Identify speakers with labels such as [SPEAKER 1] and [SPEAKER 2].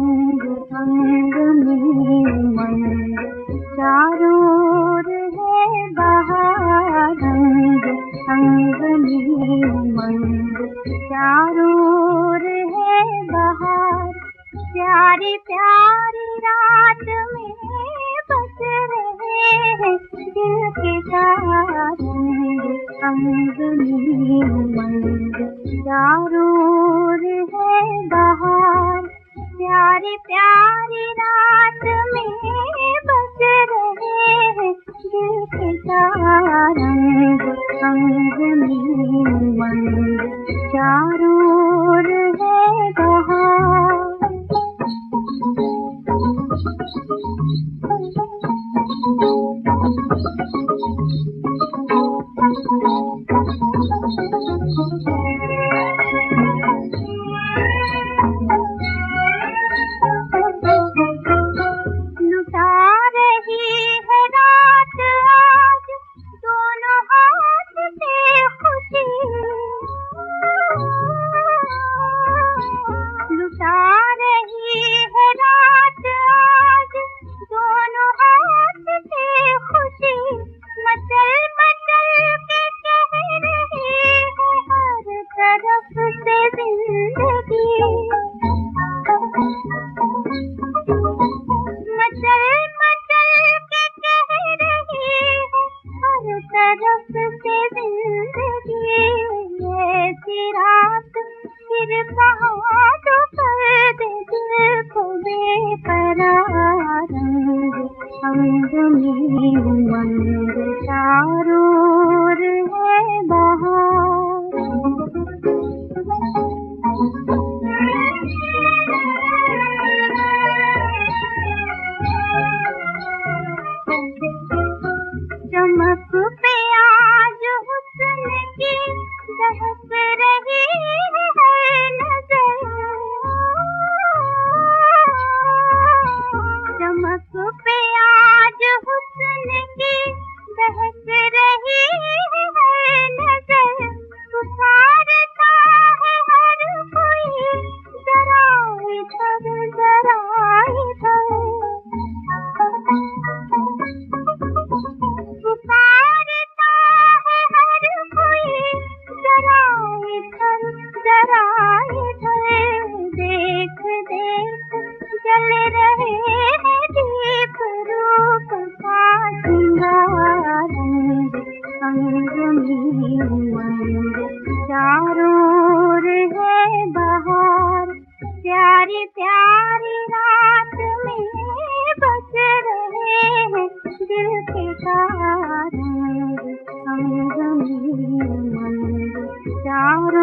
[SPEAKER 1] अंग अंग में उमंग, चारों ओर है बहार। अंग अंग में उमंग, चारों ओर है बहार। प्यारी प्यारी रात में बज रहे हैं दिल के तार। अंग में उमंग, चारों ओर है बहार। प्यारी प्यारी रात में बज रहे हैं दिल के तार। अंग अंग में उमंग, चारों ओर है बहार। लुटा रही है रात आज दोनों हाथ से खुशी। लुटा रही है रात आज दोनों हाथ से खुशी। मचल मचल के कह रही है हर तरफ से जिंदगी। मचल मचल के कह रही है हर तरफ से जिंदगी। ऐसी रात फिर कहाँ तो कर दे दिल को बेकरार। अंग में उमंग, चारों ओर है बहार। चमक पे आज हुस्न की दहक रही है नजर। चमक पे आज हुस्न की दहक रही है नजर। पुकारता है हर कोई जरा इधर जरा इधर। पुकारता है हर कोई जरा इधर जरा इधर। देख देख जल रहे हैं दीप रूप का श्रृंगार। अंग में उमंग, चारों ओर है बहार। प्यारी प्यारी रात में बज रहे हैं दिल के तार। अंग में उमंग, चारों